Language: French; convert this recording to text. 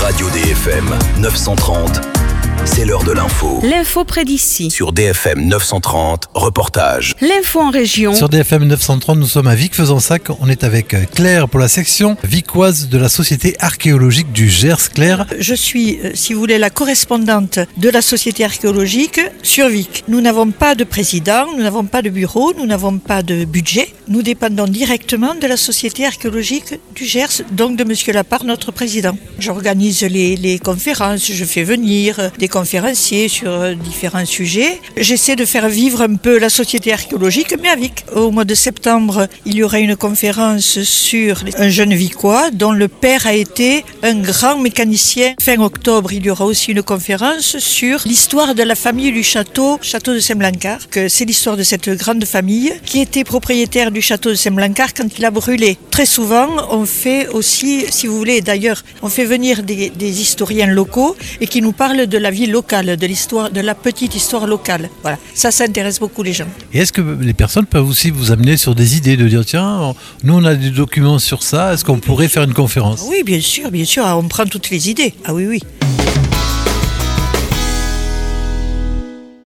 Radio DFM 930, c'est l'heure de l'info. L'info près d'ici. Sur DFM 930, reportage. L'info en région. Sur DFM 930, nous sommes à Vic-Fezensac. On est avec Claire pour la section vicoise de la Société archéologique du Gers. Claire. Je suis, si vous voulez, la correspondante de la Société archéologique sur Vic. Nous n'avons pas de président, nous n'avons pas de bureau, nous n'avons pas de budget. Nous dépendons directement de la Société archéologique du Gers, donc de Monsieur Lapart, notre président. J'organise les conférences, je fais venir des conférenciers sur différents sujets. J'essaie de faire vivre un peu la Société archéologique, mais à Vic. Au mois de septembre, il y aura une conférence sur un jeune Vicois dont le père a été un grand mécanicien. Fin octobre, il y aura aussi une conférence sur l'histoire de la famille du château de Saint-Blancard. C'est l'histoire de cette grande famille qui était propriétaire du château de Saint-Blancard quand il a brûlé. Très souvent, on fait aussi, si vous voulez, d'ailleurs, on fait venir des historiens locaux et qui nous parlent de la vie locale, de l'histoire, de la petite histoire locale. Voilà, ça intéresse beaucoup les gens. Et est-ce que les personnes peuvent aussi vous amener sur des idées, de dire tiens, nous on a des documents sur ça, est-ce qu'on pourrait faire une conférence ? Oui, bien sûr, on prend toutes les idées. Ah oui.